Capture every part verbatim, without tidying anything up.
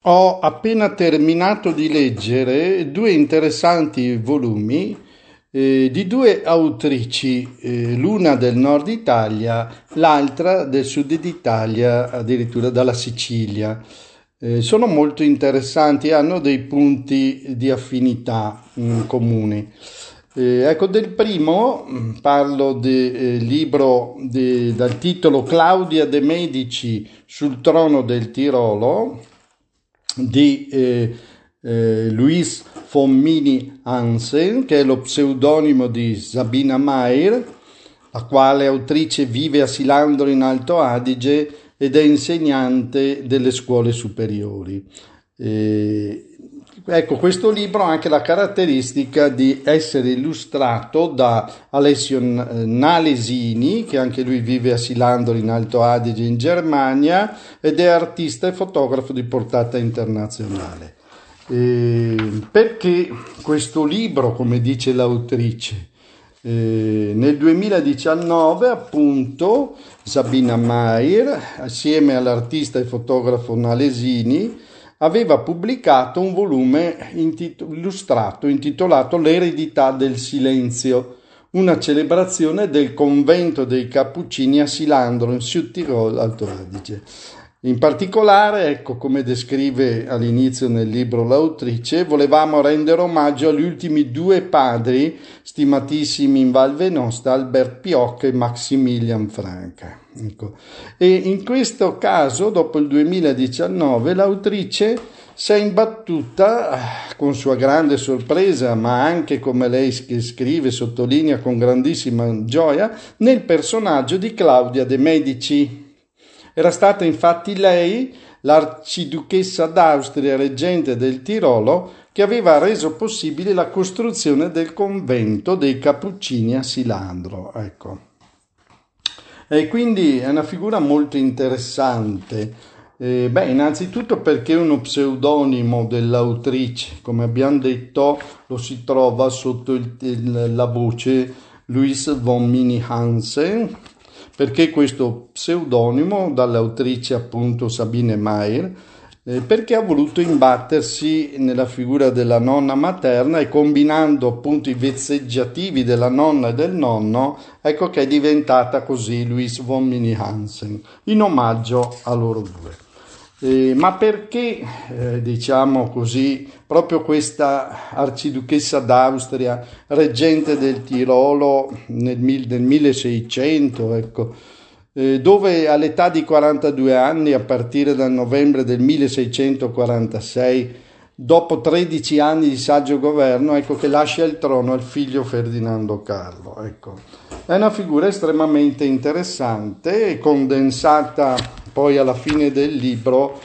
Ho appena terminato di leggere due interessanti volumi eh, di due autrici, eh, l'una del nord Italia, l'altra del sud d'Italia, addirittura dalla Sicilia. Eh, sono molto interessanti, hanno dei punti di affinità mh, comuni. Eh, ecco, del primo mh, parlo del eh, libro de- dal titolo Claudia de' Medici sul trono del Tirolo di eh, eh, Louise von Mini-Hansen, che è lo pseudonimo di Sabina Mayer, la quale autrice vive a Silandro in Alto Adige ed è insegnante delle scuole superiori. Eh, ecco, questo libro ha anche la caratteristica di essere illustrato da Alessio Nalesini, che anche lui vive a Silandro in Alto Adige in Germania ed è artista e fotografo di portata internazionale. Eh, perché questo libro, come dice l'autrice? Eh, nel duemiladiciannove, appunto, Sabina Mayer, assieme all'artista e fotografo Nalesini, aveva pubblicato un volume intit- illustrato intitolato L'eredità del silenzio, una celebrazione del convento dei Cappuccini a Silandro, in Südtirol, Alto Adige. In particolare, ecco come descrive all'inizio nel libro l'autrice, volevamo rendere omaggio agli ultimi due padri stimatissimi in Val Venosta, Albert Pioch e Maximilian Franca. Ecco. E in questo caso, dopo il duemiladiciannove, l'autrice si è imbattuta, con sua grande sorpresa, ma anche, come lei scrive, sottolinea con grandissima gioia, nel personaggio di Claudia de' Medici. Era stata infatti lei, l'arciduchessa d'Austria reggente del Tirolo, che aveva reso possibile la costruzione del convento dei Cappuccini a Silandro. Ecco. E quindi è una figura molto interessante. Eh, beh, innanzitutto perché è uno pseudonimo dell'autrice, come abbiamo detto, lo si trova sotto il, il, la voce Louise von Mini-Hansen. Perché questo pseudonimo dall'autrice appunto Sabine Mayer? Eh, perché ha voluto imbattersi nella figura della nonna materna e combinando appunto i vezzeggiativi della nonna e del nonno, ecco che è diventata così Louise von Mini-Hansen, in omaggio a loro due. Eh, ma perché, eh, diciamo così, proprio questa arciduchessa d'Austria, reggente del Tirolo nel, nel milleseicento, ecco, eh, dove all'età di quarantadue anni, a partire dal novembre del milleseicentoquarantasei, dopo tredici anni di saggio governo, ecco che lascia il trono al figlio Ferdinando Carlo. Ecco. È una figura estremamente interessante e condensata poi alla fine del libro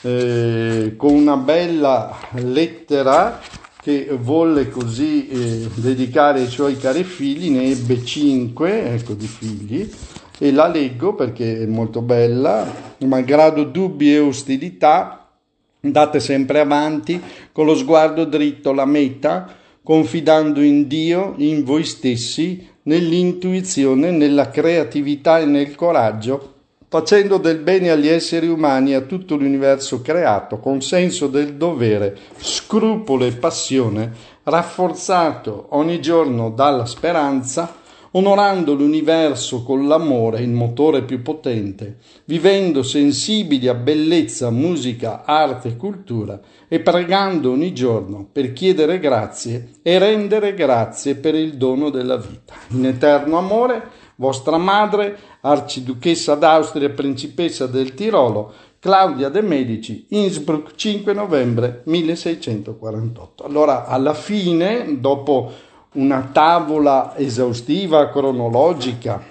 eh, con una bella lettera che volle così eh, dedicare ai suoi cari figli. Ne ebbe cinque, ecco, di figli, e la leggo perché è molto bella. Malgrado dubbi e ostilità, andate sempre avanti con lo sguardo dritto alla meta, confidando in Dio, in voi stessi, nell'intuizione, nella creatività e nel coraggio, facendo del bene agli esseri umani e a tutto l'universo creato, con senso del dovere, scrupolo e passione, rafforzato ogni giorno dalla speranza, onorando l'universo con l'amore, il motore più potente, vivendo sensibili a bellezza, musica, arte e cultura, e pregando ogni giorno per chiedere grazie e rendere grazie per il dono della vita. In eterno amore, vostra madre, arciduchessa d'Austria e principessa del Tirolo, Claudia de' Medici, Innsbruck, cinque novembre milleseicentoquarantotto. Allora, alla fine, dopo una tavola esaustiva, cronologica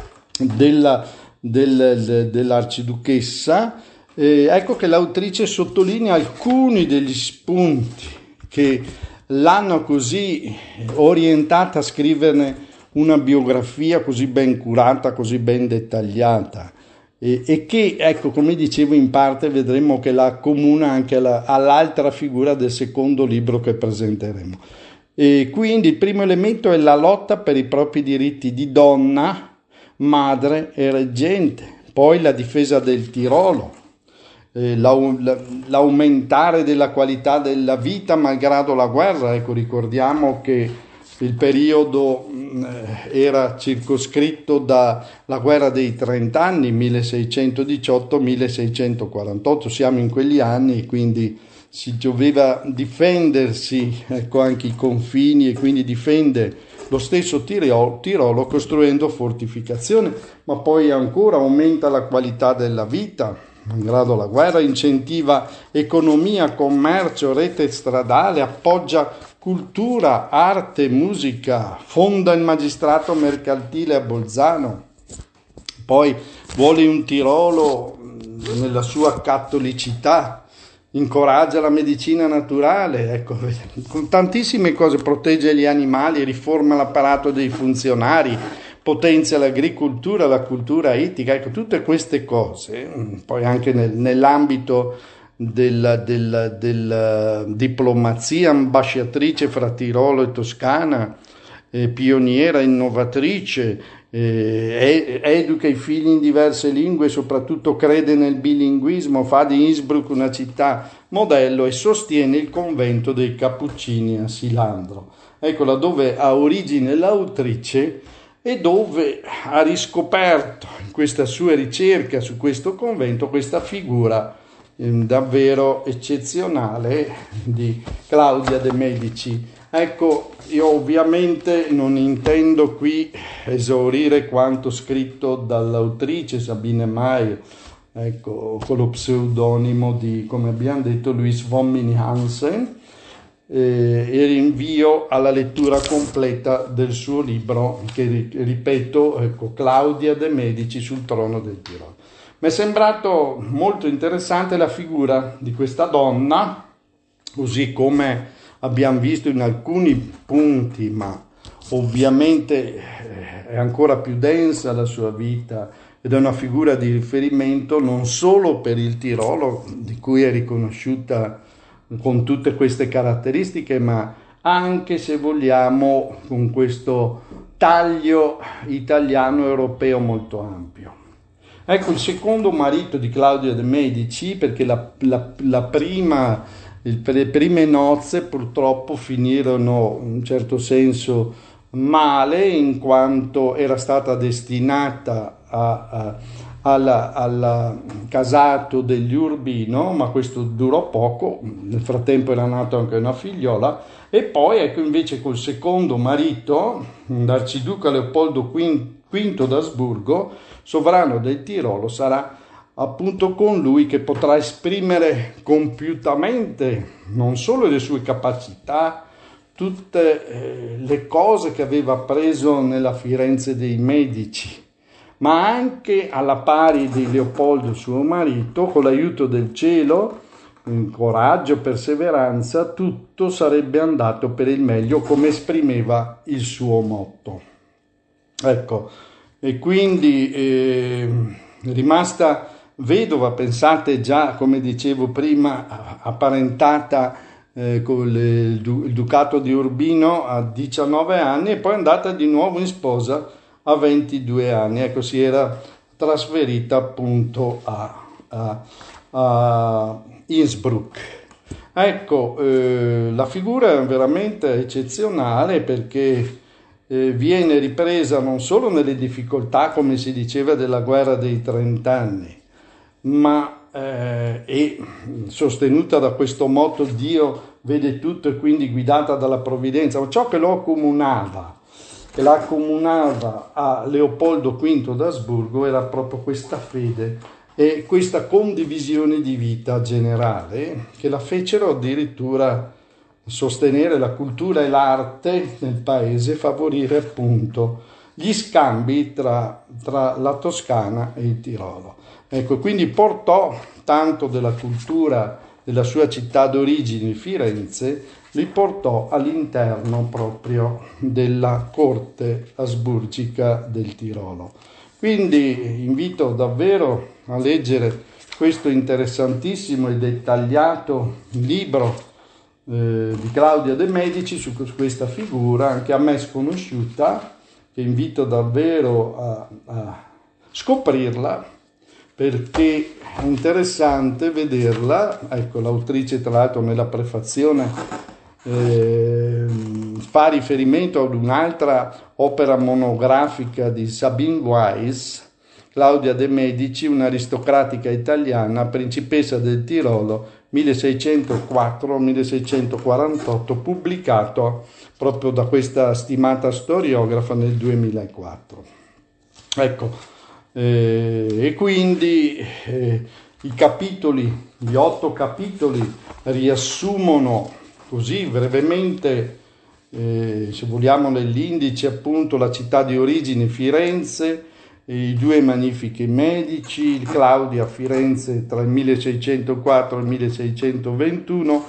della, del, dell'arciduchessa, eh, ecco che l'autrice sottolinea alcuni degli spunti che l'hanno così orientata a scriverne una biografia così ben curata, così ben dettagliata, e, e che, ecco, come dicevo, in parte vedremo che la accomuna anche alla, all'altra figura del secondo libro che presenteremo. E quindi il primo elemento è la lotta per i propri diritti di donna, madre e reggente, poi la difesa del Tirolo, eh, l'au- l'aumentare della qualità della vita malgrado la guerra. Ecco, ricordiamo che il periodo mh, era circoscritto dalla guerra dei trent'anni, milleseicentodiciotto milleseicentquarantotto, siamo in quegli anni, quindi si doveva difendersi, ecco, anche i confini, e quindi difende lo stesso Tirolo, Tirolo costruendo fortificazioni, ma poi ancora aumenta la qualità della vita, malgrado la guerra, incentiva economia, commercio, rete stradale, appoggia cultura, arte, musica, fonda il magistrato mercantile a Bolzano, poi vuole un Tirolo nella sua cattolicità, incoraggia la medicina naturale, ecco, con tantissime cose, protegge gli animali, riforma l'apparato dei funzionari, potenzia l'agricoltura, la cultura ittica, ecco, tutte queste cose, poi anche nel, nell'ambito della, della, della diplomazia, ambasciatrice fra Tirolo e Toscana, eh, pioniera, innovatrice, eh, educa i figli in diverse lingue, soprattutto crede nel bilinguismo, fa di Innsbruck una città modello e sostiene il convento dei Cappuccini a Silandro. Ecco, laddove ha origine l'autrice e dove ha riscoperto in questa sua ricerca su questo convento questa figura eh, davvero eccezionale di Claudia de' Medici. Ecco, io ovviamente non intendo qui esaurire quanto scritto dall'autrice Sabine Meyer, ecco, con lo pseudonimo di, come abbiamo detto, Louise von Minnie-Hansen, eh, e rinvio alla lettura completa del suo libro, che ripeto, ecco, Claudia de' Medici sul trono del Tirolo. Mi è sembrato molto interessante la figura di questa donna, così come abbiamo visto in alcuni punti, ma ovviamente è ancora più densa la sua vita ed è una figura di riferimento non solo per il Tirolo, di cui è riconosciuta con tutte queste caratteristiche, ma anche, se vogliamo, con questo taglio italiano-europeo molto ampio. Ecco, il secondo marito di Claudia de' Medici, perché la, la, la prima... le prime nozze purtroppo finirono in un certo senso male, in quanto era stata destinata a, a, alla, alla casato degli Urbino, ma questo durò poco, nel frattempo era nata anche una figliola, e poi ecco invece col secondo marito, l'arciduca Leopoldo V d'Asburgo, sovrano del Tirolo, sarà appunto con lui che potrà esprimere compiutamente non solo le sue capacità, tutte eh, le cose che aveva appreso nella Firenze dei Medici, ma anche alla pari di Leopoldo suo marito, con l'aiuto del cielo, coraggio, perseveranza, tutto sarebbe andato per il meglio, come esprimeva il suo motto. Ecco, e quindi eh, rimasta vedova, pensate, già, come dicevo prima, apparentata eh, con il, du- il ducato di Urbino a diciannove anni, e poi è andata di nuovo in sposa a ventidue anni. Ecco, si era trasferita appunto a, a, a Innsbruck. Ecco, eh, la figura è veramente eccezionale, perché eh, viene ripresa non solo nelle difficoltà, come si diceva, della guerra dei trent'anni, ma eh, è sostenuta da questo motto: Dio vede tutto e quindi guidata dalla provvidenza. Ma ciò che lo accomunava, che la accomunava a Leopoldo V d'Asburgo, era proprio questa fede e questa condivisione di vita generale, che la fecero addirittura sostenere la cultura e l'arte nel paese, favorire appunto gli scambi tra, tra la Toscana e il Tirolo. Ecco, quindi portò tanto della cultura della sua città d'origine, Firenze, li portò all'interno proprio della corte asburgica del Tirolo. Quindi invito davvero a leggere questo interessantissimo e dettagliato libro eh, di Claudia de' Medici su questa figura, anche a me sconosciuta, che invito davvero a, a scoprirla, perché è interessante vederla. Ecco, l'autrice tra l'altro nella prefazione eh, fa riferimento ad un'altra opera monografica di Sabine Weiss, Claudia de' Medici, un'aristocratica italiana, principessa del Tirolo, milleseicentoquattro milleseicentoquarantotto, pubblicato proprio da questa stimata storiografa nel duemilaquattro. Ecco, eh, e quindi eh, i capitoli, gli otto capitoli riassumono così brevemente, eh, se vogliamo nell'indice appunto, la città di origine Firenze, i due magnifici medici, Claudia a Firenze tra il milleseicentoquattro e il milleseicentoventuno,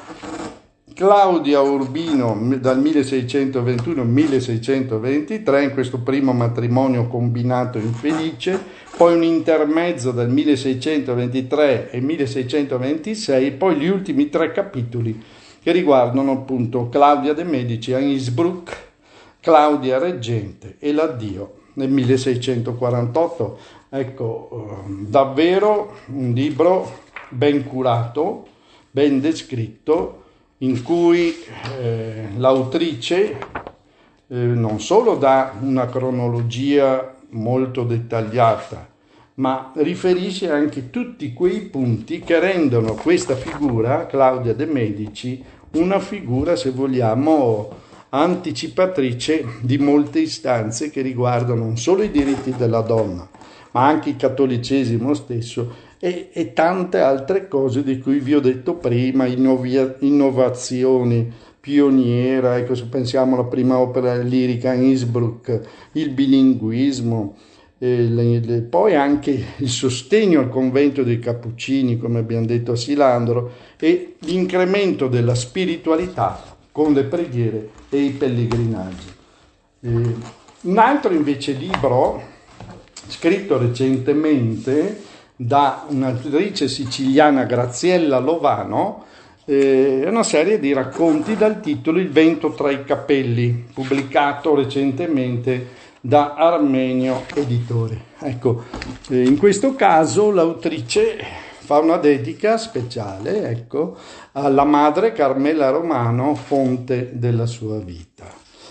Claudia Urbino dal milleseicentoventuno al milleseicentoventitré, in questo primo matrimonio combinato infelice, poi un intermezzo dal milleseicentoventitré e milleseicentoventisei, poi gli ultimi tre capitoli che riguardano appunto Claudia de' Medici a Innsbruck, Claudia reggente e l'addio nel milleseicentoquarantotto. Ecco, davvero un libro ben curato, ben descritto, in cui eh, l'autrice eh, non solo dà una cronologia molto dettagliata, ma riferisce anche tutti quei punti che rendono questa figura, Claudia de' Medici, una figura, se vogliamo, anticipatrice di molte istanze che riguardano non solo i diritti della donna, ma anche il cattolicesimo stesso e, e tante altre cose di cui vi ho detto prima, innovia, innovazioni, pioniera, ecco, se pensiamo alla prima opera lirica a Innsbruck, il bilinguismo, eh, le, le, poi anche il sostegno al convento dei Cappuccini, come abbiamo detto a Silandro, e l'incremento della spiritualità con le preghiere e i pellegrinaggi. Eh, un altro invece libro, scritto recentemente da un'autrice siciliana, Graziella Lovano, eh, è una serie di racconti dal titolo Il vento tra i capelli, pubblicato recentemente da Armenio Editore. Ecco, eh, in questo caso l'autrice fa una dedica speciale, ecco, alla madre Carmela Romano, fonte della sua vita.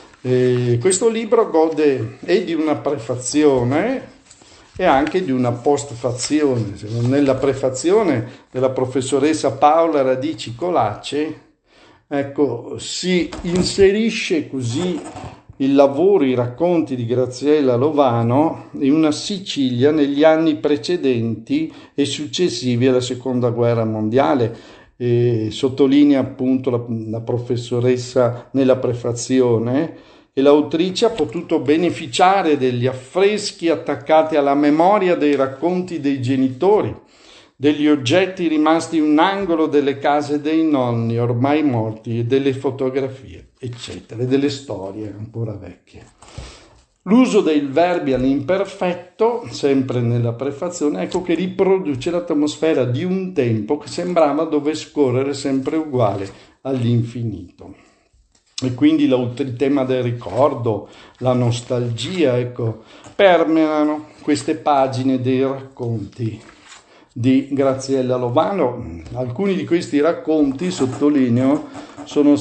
E questo libro gode e di una prefazione e anche di una postfazione. Nella prefazione della professoressa Paola Radici Colace, ecco, si inserisce così il lavoro, i racconti di Graziella Lovano in una Sicilia negli anni precedenti e successivi alla Seconda Guerra Mondiale. E sottolinea appunto la, la professoressa nella prefazione, e l'autrice ha potuto beneficiare degli affreschi attaccati alla memoria dei racconti dei genitori, degli oggetti rimasti in un angolo delle case dei nonni ormai morti e delle fotografie, eccetera, e delle storie ancora vecchie. L'uso dei verbi all'imperfetto, sempre nella prefazione, ecco che riproduce l'atmosfera di un tempo che sembrava dover scorrere sempre uguale all'infinito. E quindi il tema del ricordo, la nostalgia, ecco, permeano queste pagine dei racconti di Graziella Lovano. Alcuni di questi racconti, sottolineo, sono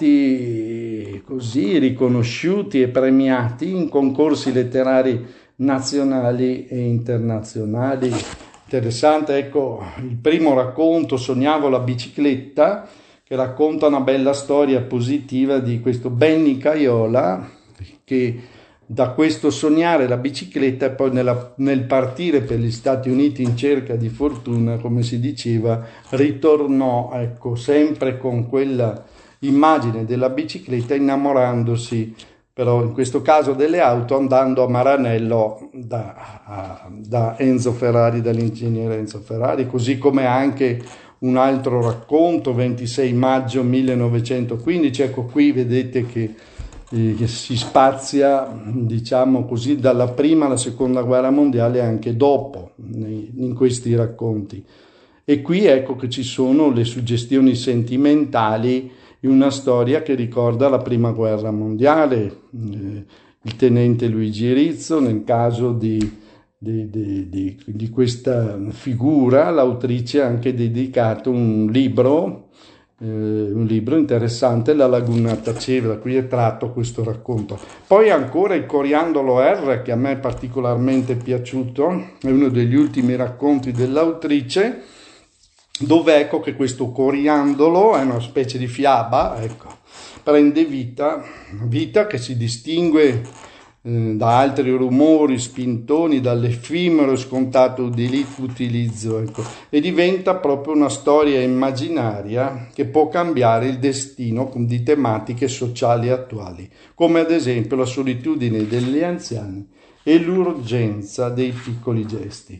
stati così riconosciuti e premiati in concorsi letterari nazionali e internazionali. Interessante, ecco, il primo racconto, Sognavo la bicicletta, che racconta una bella storia positiva di questo Benny Caiola, che da questo sognare la bicicletta e poi nella, nel partire per gli Stati Uniti in cerca di fortuna, come si diceva, ritornò, ecco, sempre con quella immagine della bicicletta, innamorandosi però in questo caso delle auto, andando a Maranello da, a, da Enzo Ferrari, dall'ingegnere Enzo Ferrari, così come anche un altro racconto, ventisei maggio millenovecentoquindici, ecco qui vedete che che si spazia, diciamo così, dalla prima alla seconda guerra mondiale e anche dopo in questi racconti. E qui ecco che ci sono le suggestioni sentimentali in una storia che ricorda la prima guerra mondiale, il tenente Luigi Rizzo nel caso di di, di, di, di questa figura l'autrice ha anche dedicato un libro, eh, un libro interessante, La laguna taceva, da cui è tratto questo racconto. Poi ancora il Coriandolo R, che a me è particolarmente piaciuto, è uno degli ultimi racconti dell'autrice, dove ecco che questo coriandolo è una specie di fiaba, ecco, prende vita, vita che si distingue eh, da altri rumori spintoni, dall'effimero e scontato utilizzo, ecco, e diventa proprio una storia immaginaria che può cambiare il destino di tematiche sociali attuali, come ad esempio la solitudine degli anziani e l'urgenza dei piccoli gesti.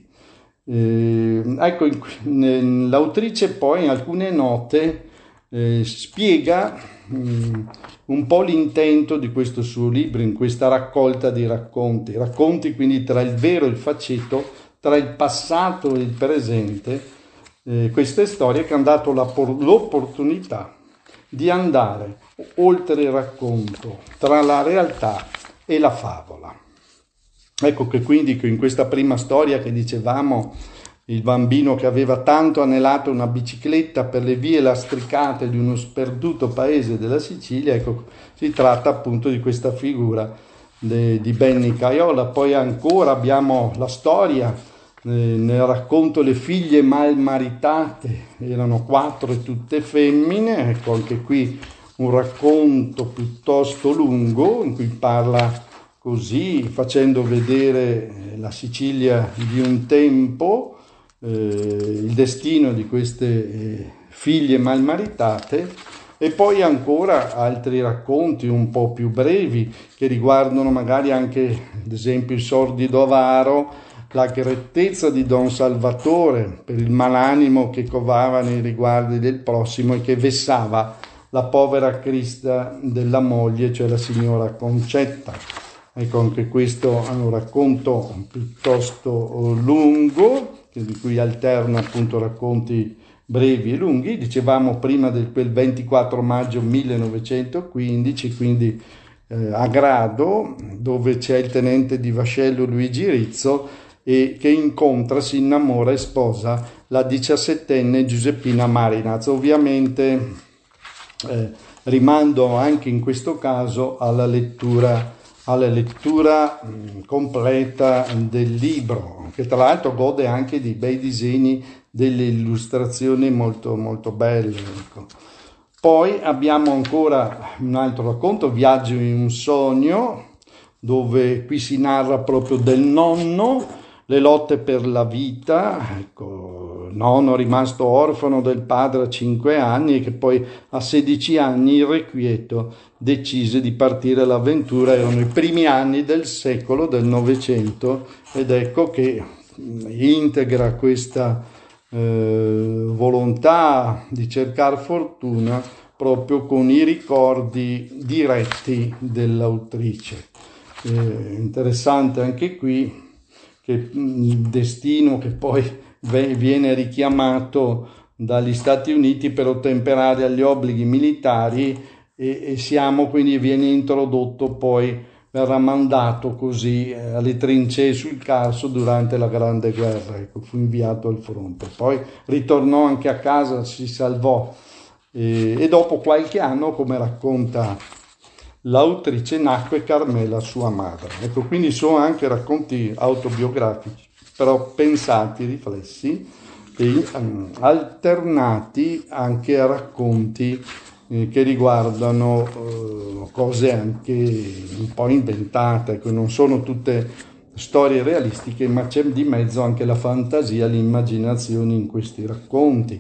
Eh, ecco, l'autrice poi in alcune note eh, spiega mh, un po' l'intento di questo suo libro, in questa raccolta di racconti, racconti quindi tra il vero e il faceto, tra il passato e il presente, eh, queste storie che hanno dato la, l'opportunità di andare oltre il racconto, tra la realtà e la favola. Ecco che quindi in questa prima storia che dicevamo, il bambino che aveva tanto anelato una bicicletta per le vie lastricate di uno sperduto paese della Sicilia, ecco, si tratta appunto di questa figura de, di Benny Caiola. Poi ancora abbiamo la storia, eh, nel racconto Le figlie malmaritate, erano quattro e tutte femmine, ecco anche qui un racconto piuttosto lungo in cui parla così, facendo vedere la Sicilia di un tempo, eh, il destino di queste eh, figlie malmaritate, e poi ancora altri racconti un po' più brevi che riguardano magari anche, ad esempio, il sordido avaro, la grettezza di Don Salvatore per il malanimo che covava nei riguardi del prossimo e che vessava la povera Crista della moglie, cioè la signora Concetta. Ecco, anche questo è un racconto piuttosto lungo, di cui alterna appunto racconti brevi e lunghi. Dicevamo prima del quel ventiquattro maggio millenovecentoquindici, quindi eh, a Grado, dove c'è il tenente di vascello Luigi Rizzo e che incontra, si innamora e sposa la diciassettenne Giuseppina Marinaz. Ovviamente eh, rimando anche in questo caso alla lettura alla lettura mh, completa del libro, che tra l'altro gode anche di bei disegni, delle illustrazioni molto molto belle, ecco. Poi abbiamo ancora un altro racconto, Viaggio in un sogno, dove qui si narra proprio del nonno, le lotte per la vita, ecco, nonno rimasto orfano del padre a cinque anni e che poi a sedici anni irrequieto decise di partire all'avventura. Erano i primi anni del secolo, del Novecento, ed ecco che integra questa eh, volontà di cercare fortuna proprio con i ricordi diretti dell'autrice. Eh, interessante anche qui che il destino che poi viene richiamato dagli Stati Uniti per ottemperare agli obblighi militari, e, e siamo quindi viene introdotto poi, verrà mandato così eh, alle trincee sul Carso durante la Grande Guerra, ecco, fu inviato al fronte, poi ritornò anche a casa, si salvò e, e dopo qualche anno, come racconta l'autrice, nacque Carmela, sua madre. Ecco, quindi sono anche racconti autobiografici, però pensati, riflessi e um, alternati anche a racconti eh, che riguardano eh, cose anche un po' inventate. Ecco, non sono tutte storie realistiche, ma c'è di mezzo anche la fantasia, l'immaginazione in questi racconti.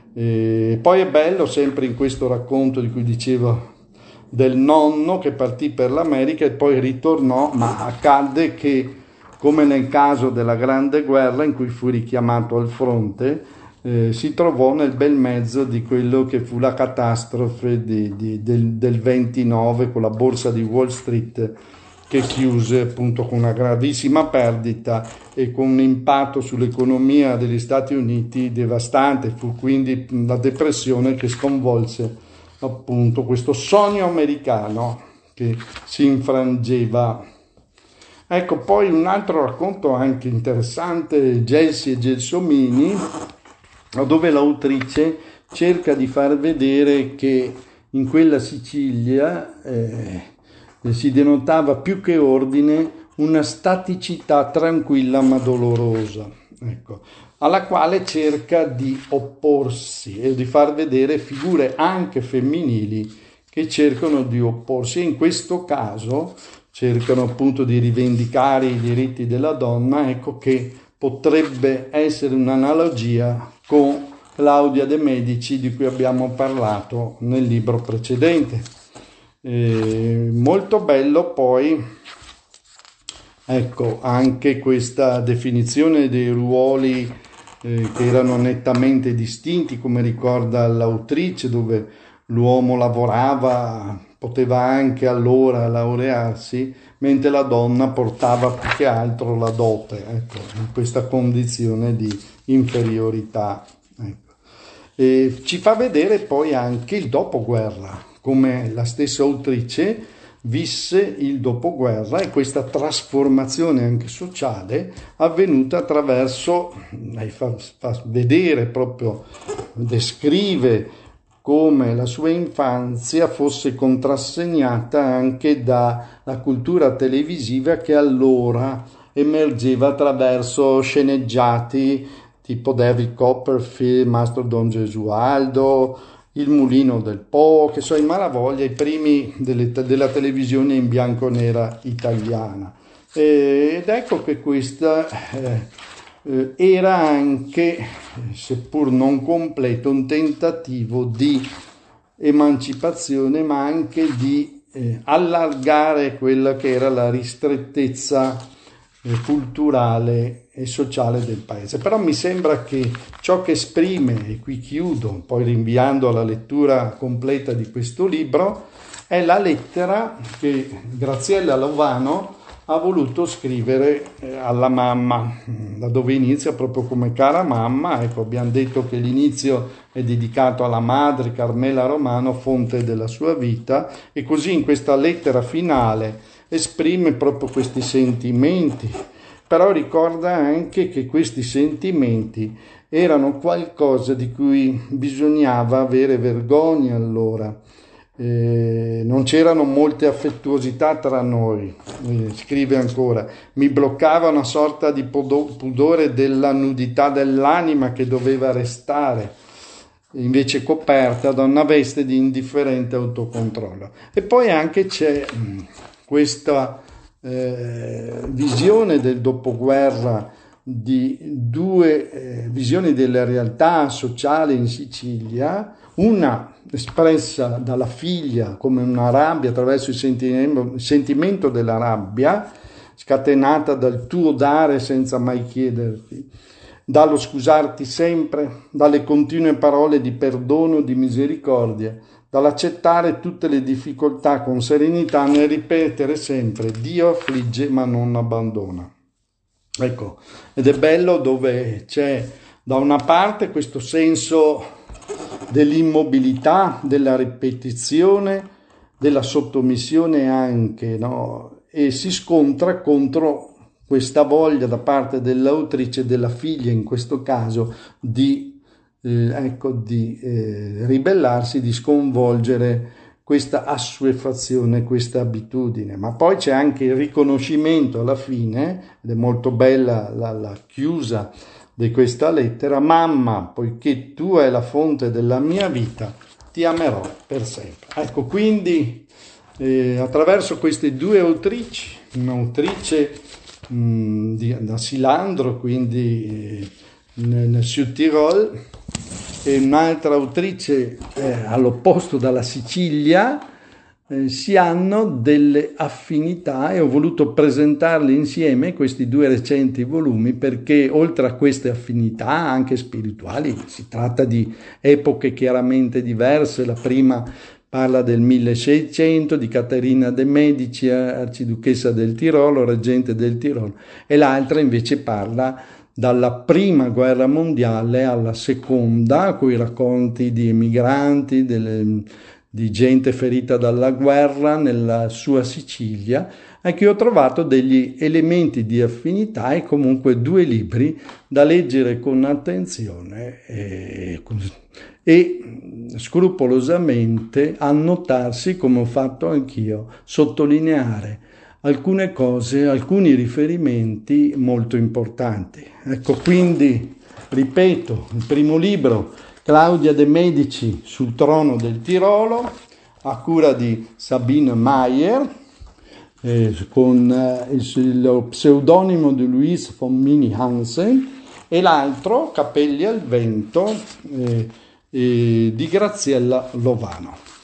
E poi è bello sempre in questo racconto di cui dicevo del nonno che partì per l'America e poi ritornò, ma accadde che, come nel caso della Grande Guerra in cui fu richiamato al fronte, eh, si trovò nel bel mezzo di quello che fu la catastrofe di, di, del, del ventinove, con la borsa di Wall Street che chiuse appunto con una gravissima perdita e con un impatto sull'economia degli Stati Uniti devastante. Fu quindi la depressione che sconvolse appunto questo sogno americano che si infrangeva Ecco, poi un altro racconto anche interessante, Gelsi e Gelsomini, dove l'autrice cerca di far vedere che in quella Sicilia eh, si denotava più che ordine una staticità tranquilla ma dolorosa, ecco, alla quale cerca di opporsi e di far vedere figure anche femminili che cercano di opporsi, e in questo caso cercano appunto di rivendicare i diritti della donna, ecco che potrebbe essere un'analogia con Claudia de Medici di cui abbiamo parlato nel libro precedente. Eh, molto bello poi, ecco, anche questa definizione dei ruoli eh, che erano nettamente distinti, come ricorda l'autrice, dove l'uomo lavorava, poteva anche allora laurearsi, mentre la donna portava più che altro la dote, ecco, in questa condizione di inferiorità. Ecco. E ci fa vedere poi anche il dopoguerra, come la stessa autrice visse il dopoguerra e questa trasformazione anche sociale avvenuta attraverso, lei fa, fa vedere proprio, descrive come la sua infanzia fosse contrassegnata anche dalla cultura televisiva che allora emergeva attraverso sceneggiati tipo David Copperfield, Mastro Don Gesualdo, Il Mulino del Po, che sono i Malavoglia, i primi delle, della televisione in bianco-nera italiana. Ed ecco che questa eh, eh, era anche, seppur non completo, un tentativo di emancipazione, ma anche di eh, allargare quella che era la ristrettezza eh, culturale e sociale del paese. Però mi sembra che ciò che esprime, e qui chiudo, poi rinviando alla lettura completa di questo libro, è la lettera che Graziella Lovano ha voluto scrivere alla mamma, da dove inizia proprio come cara mamma. Ecco, abbiamo detto che l'inizio è dedicato alla madre Carmela Romano, fonte della sua vita, e così in questa lettera finale esprime proprio questi sentimenti, però ricorda anche che questi sentimenti erano qualcosa di cui bisognava avere vergogna allora. Eh, non c'erano molte affettuosità tra noi, eh, scrive ancora, mi bloccava una sorta di pudore della nudità dell'anima che doveva restare invece coperta da una veste di indifferente autocontrollo. E poi anche c'è mh, questa eh, visione del dopoguerra, di due eh, visioni della realtà sociale in Sicilia, una espressa dalla figlia come una rabbia attraverso il sentimento, il sentimento della rabbia, scatenata dal tuo dare senza mai chiederti, dallo scusarti sempre, dalle continue parole di perdono, di misericordia, dall'accettare tutte le difficoltà con serenità nel ripetere sempre Dio affligge ma non abbandona. Ecco, ed è bello dove c'è da una parte questo senso dell'immobilità, della ripetizione, della sottomissione anche, no? E si scontra contro questa voglia da parte dell'autrice, della figlia in questo caso, di, eh, ecco, di eh, ribellarsi, di sconvolgere questa assuefazione, questa abitudine. Ma poi c'è anche il riconoscimento alla fine, ed è molto bella la, la chiusa di questa lettera: mamma, poiché tu è la fonte della mia vita, ti amerò per sempre. Ecco, quindi eh, attraverso queste due autrici, un'autrice mh, di, da Silandro, quindi eh, nel, nel Südtirol, e un'altra autrice eh, all'opposto dalla Sicilia, eh, si hanno delle affinità, e ho voluto presentarli insieme questi due recenti volumi perché oltre a queste affinità anche spirituali, si tratta di epoche chiaramente diverse. La prima parla del milleseicento, di Caterina de Medici, arciduchessa del Tirolo, reggente del Tirolo, e l'altra invece parla dalla prima guerra mondiale alla seconda, con i racconti di emigranti, delle, di gente ferita dalla guerra nella sua Sicilia, e che ho trovato degli elementi di affinità e comunque due libri da leggere con attenzione e, e scrupolosamente annotarsi, come ho fatto anch'io, sottolineare alcune cose, alcuni riferimenti molto importanti. Ecco, quindi, ripeto, il primo libro, Claudia de' Medici sul trono del Tirolo, a cura di Sabine Mayer, eh, con eh, il, lo pseudonimo di Louise von Mini Hansen, e l'altro, Capelli al vento, eh, eh, di Graziella Lovano.